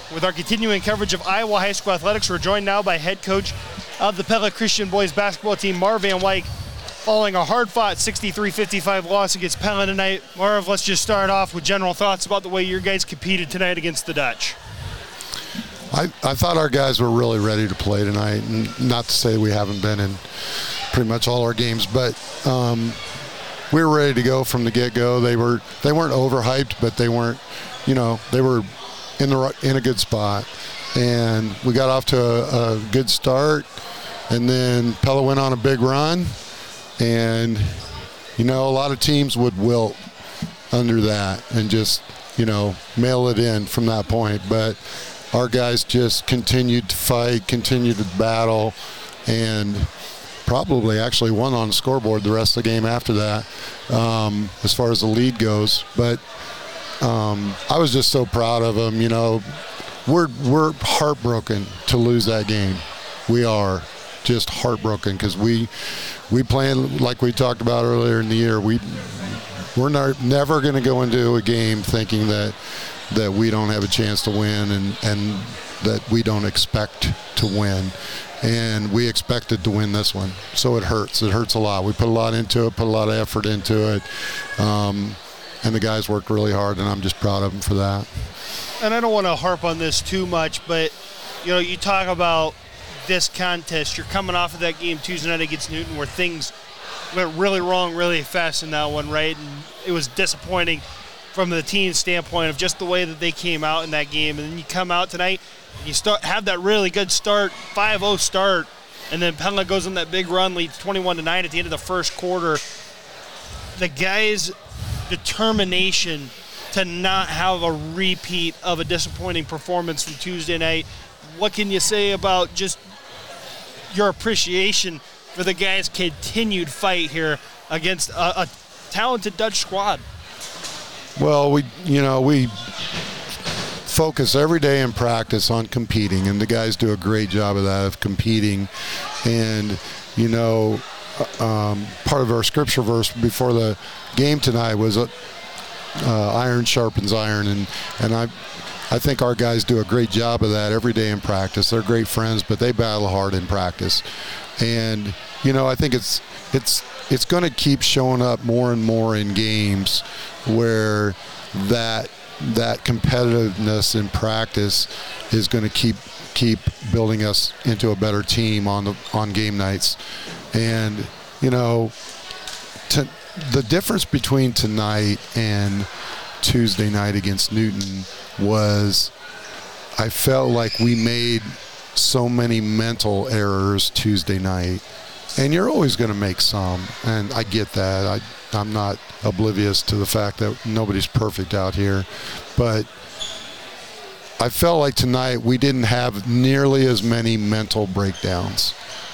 with our continuing coverage of Iowa High School athletics. We're joined now by head coach of the Pella Christian boys basketball team, Marv Van Wyk, following a hard-fought 63-55 loss against Pella tonight. Marv, let's just start off with general thoughts about the way your guys competed tonight against the Dutch. I thought our guys were really ready to play tonight, and not to say we haven't been in pretty much all our games, but we were ready to go from the get-go. They weren't overhyped, but they weren't, they were in a good spot, and we got off to a good start, and then Pella went on a big run, and a lot of teams would wilt under that and just mail it in from that point, but our guys just continued to fight, continued to battle, and probably actually won on the scoreboard the rest of the game after that, as far as the lead goes. But I was just so proud of them. We're heartbroken to lose that game. We are just heartbroken because we playing like we talked about earlier in the year. We're never going to go into a game thinking that we don't have a chance to win and that we don't expect to win. And we expected to win this one. So it hurts. It hurts a lot. We put a lot into it, put a lot of effort into it. And the guys worked really hard, and I'm just proud of them for that. And I don't want to harp on this too much, but, you talk about this contest. You're coming off of that game Tuesday night against Newton where things went really wrong really fast in that one, right? And it was disappointing from the team's standpoint of just the way that they came out in that game. And then you come out tonight, you have that really good start, 5-0 start, and then Pella goes on that big run, leads 21-9 at the end of the first quarter. The guys' determination to not have a repeat of a disappointing performance from Tuesday night. What can you say about just your appreciation for the guys' continued fight here against a talented Dutch squad? Well, we focus every day in practice on competing, and the guys do a great job of that, of competing. And, part of our scripture verse before the game tonight was iron sharpens iron, and I think our guys do a great job of that every day in practice. They're great friends, but they battle hard in practice. And, I think it's going to keep showing up more and more in games where that competitiveness in practice is going to keep building us into a better team on game nights. And the difference between tonight and Tuesday night against Newton was I felt like we made so many mental errors Tuesday night. And you're always going to make some, and I get that. I'm not oblivious to the fact that nobody's perfect out here. But I felt like tonight we didn't have nearly as many mental breakdowns.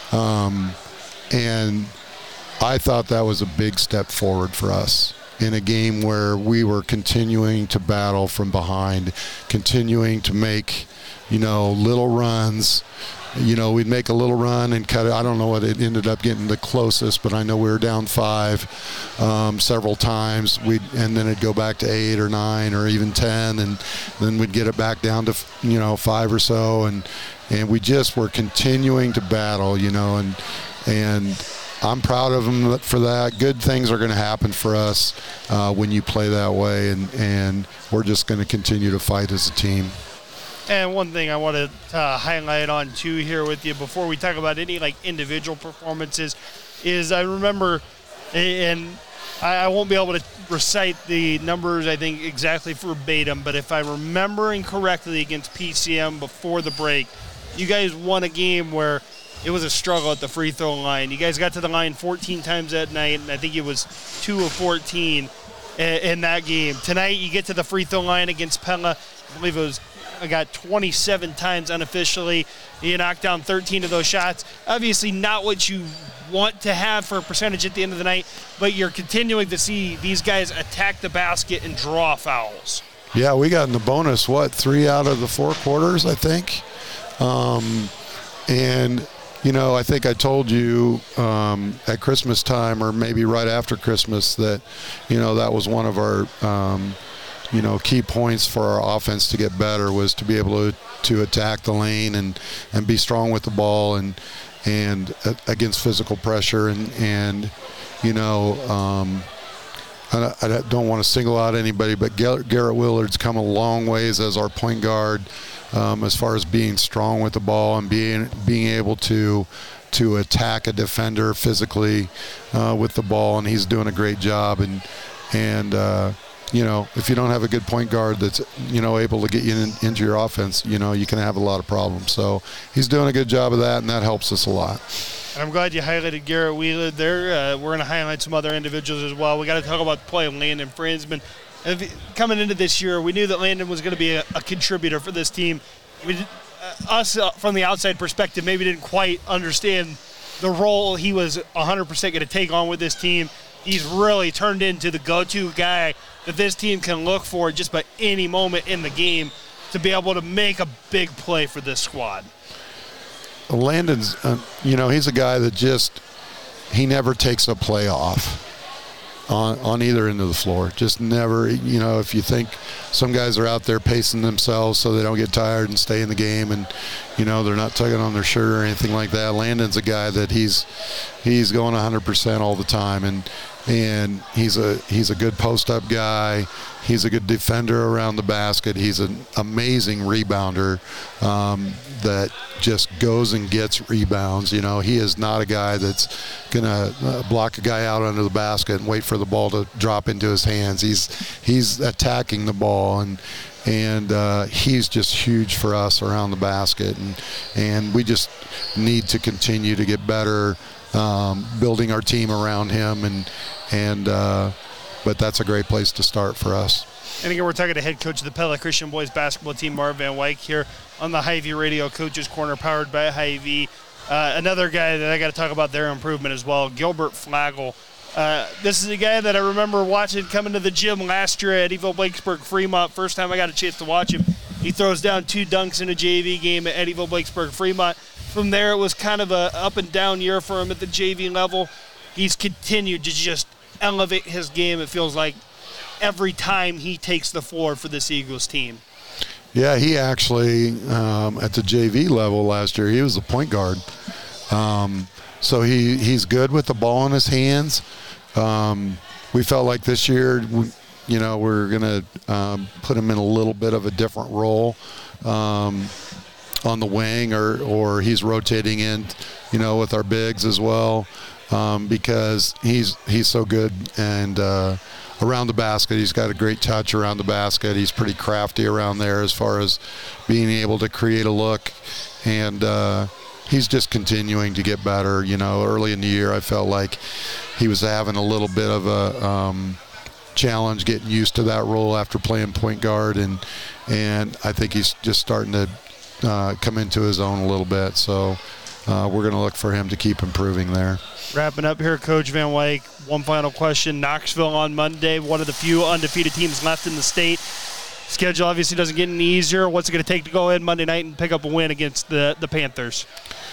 And I thought that was a big step forward for us in a game where we were continuing to battle from behind, continuing to make, little runs. We'd make a little run and cut it. I don't know what it ended up getting the closest, but I know we were down 5 several times. And then it'd go back to 8 or 9 or even 10, and then we'd get it back down to 5 or so, and we just were continuing to battle, and I'm proud of them for that. Good things are going to happen for us when you play that way, and we're just going to continue to fight as a team. And one thing I want to highlight on, too, here with you before we talk about any, individual performances is I remember, and I won't be able to recite the numbers, I think, exactly verbatim, but if I'm remembering correctly against PCM before the break, you guys won a game where it was a struggle at the free throw line. You guys got to the line 14 times that night, and I think it was 2 of 14 in that game. Tonight, you get to the free throw line against Pella. I believe it was I got 27 times unofficially. You knocked down 13 of those shots. Obviously not what you want to have for a percentage at the end of the night, but you're continuing to see these guys attack the basket and draw fouls. Yeah, we got in the bonus, 3 out of the 4 quarters, I think. And, I think I told you at Christmas time or maybe right after Christmas that, that was one of our key points for our offense to get better was to be able to attack the lane and be strong with the ball and against physical pressure and I don't want to single out anybody, but Garrett Willard's come a long ways as our point guard as far as being strong with the ball and being able to attack a defender physically with the ball, and he's doing a great job. And if you don't have a good point guard that's able to get you into your offense, you can have a lot of problems. So he's doing a good job of that, and that helps us a lot. And I'm glad you highlighted Garrett Wheeler there. We're going to highlight some other individuals as well. We got to talk about the play of Landon Frinsman. Coming into this year, we knew that Landon was going to be a contributor for this team. Us from the outside perspective maybe didn't quite understand the role he was 100% going to take on with this team. He's really turned into the go-to guy that this team can look for just by any moment in the game to be able to make a big play for this squad. Landon's, he's a guy that he never takes a play off on either end of the floor. Just never, if you think some guys are out there pacing themselves so they don't get tired and stay in the game and, they're not tugging on their shirt or anything like that. Landon's a guy that he's going 100% all the time, and he's a good post-up guy. He's a good defender around the basket. He's an amazing rebounder that just goes and gets rebounds. He is not a guy that's going to block a guy out under the basket and wait for the ball to drop into his hands. He's attacking the ball, and he's just huge for us around the basket. And we just need to continue to get better building our team around him, but that's a great place to start for us. And again, we're talking to head coach of the Pella Christian boys basketball team, Marv Van Wyk, here on the Hy-Vee Radio Coaches Corner, powered by Hy-Vee. Another guy that I got to talk about their improvement as well, Gilbert Flagel. This is a guy that I remember watching coming to the gym last year at Eddyville Blakesburg Fremont. First time I got a chance to watch him, he throws down 2 dunks in a JV game at Eddyville Blakesburg Fremont. From there, it was kind of a up and down year for him at the JV level. He's continued to just elevate his game, it feels like, every time he takes the floor for this Eagles team. Yeah, he actually, at the JV level last year, he was a point guard. So he's good with the ball in his hands. We felt like this year, we're going to put him in a little bit of a different role on the wing, or he's rotating in, with our bigs as well, because he's so good and around the basket. He's got a great touch around the basket. He's pretty crafty around there as far as being able to create a look, and he's just continuing to get better. Early in the year, I felt like he was having a little bit of a challenge getting used to that role after playing point guard, and I think he's just starting to come into his own a little bit. So we're going to look for him to keep improving there. Wrapping up here, Coach Van Wyk, one final question. Knoxville on Monday, one of the few undefeated teams left in the state. Schedule obviously doesn't get any easier. What's it going to take to go in Monday night and pick up a win against the Panthers?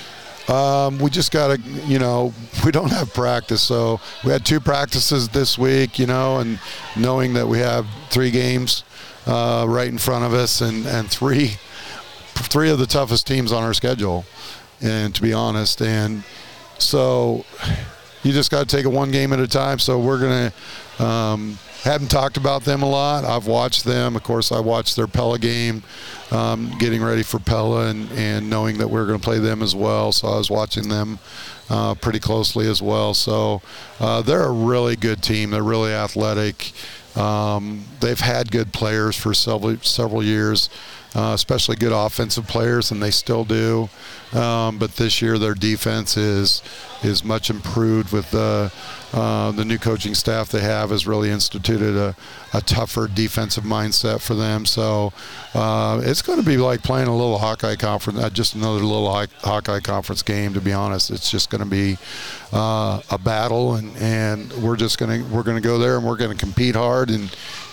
We just got to, we don't have practice. So we had 2 practices this week, and knowing that we have 3 games right in front of us and three of the toughest teams on our schedule, and to be honest. And so you just got to take it one game at a time. So we're going to haven't talked about them a lot. I've watched them. Of course, I watched their Pella game, getting ready for Pella and knowing that we're going to play them as well. So I was watching them pretty closely as well. So they're a really good team. They're really athletic. They've had good players for several years, especially good offensive players, and they still do. But this year their defense is much improved with the new coaching staff they have has really instituted a tougher defensive mindset for them. So it's going to be like playing a little Hawkeye conference, just another little Hawkeye conference game, to be honest. It's just going to be a battle, and we're going to go there and we're going to compete hard and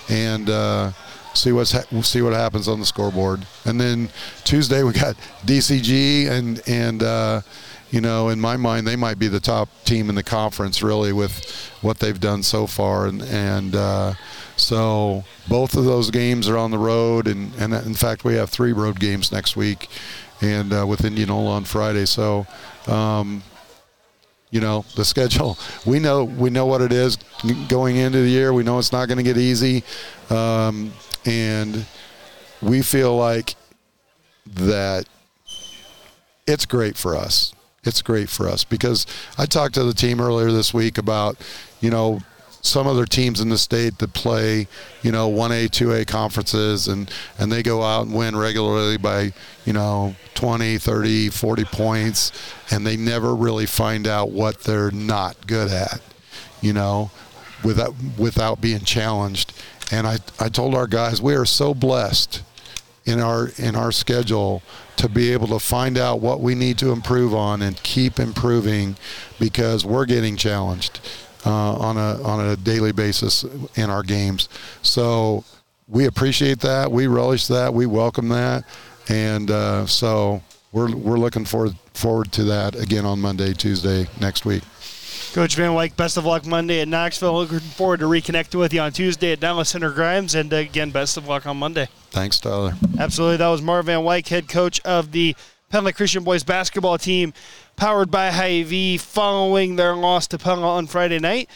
see what happens on the scoreboard. And then Tuesday we got DCG, and in my mind they might be the top team in the conference really with what they've done so far, and So both of those games are on the road, and in fact we have 3 road games next week, and with Indianola on Friday. So the schedule, we know what it is going into the year. We know it's not going to get easy, and we feel like that it's great for us. It's great for us because I talked to the team earlier this week about, some other teams in the state that play, 1A, 2A conferences, and they go out and win regularly by, 20, 30, 40 points, and they never really find out what they're not good at, without being challenged. And I told our guys, we are so blessed in our schedule to be able to find out what we need to improve on and keep improving because we're getting challenged on a daily basis in our games. So we appreciate that. We relish that. We welcome that. And so we're looking forward to that again on Monday, Tuesday next week. Coach Van Wyk, best of luck Monday at Knoxville. Looking forward to reconnecting with you on Tuesday at Dallas Center Grimes. And again, best of luck on Monday. Thanks, Tyler. Absolutely. That was Marv Van Wyk, head coach of the Pella Christian boys basketball team, powered by Hy-Vee, following their loss to Pella on Friday night.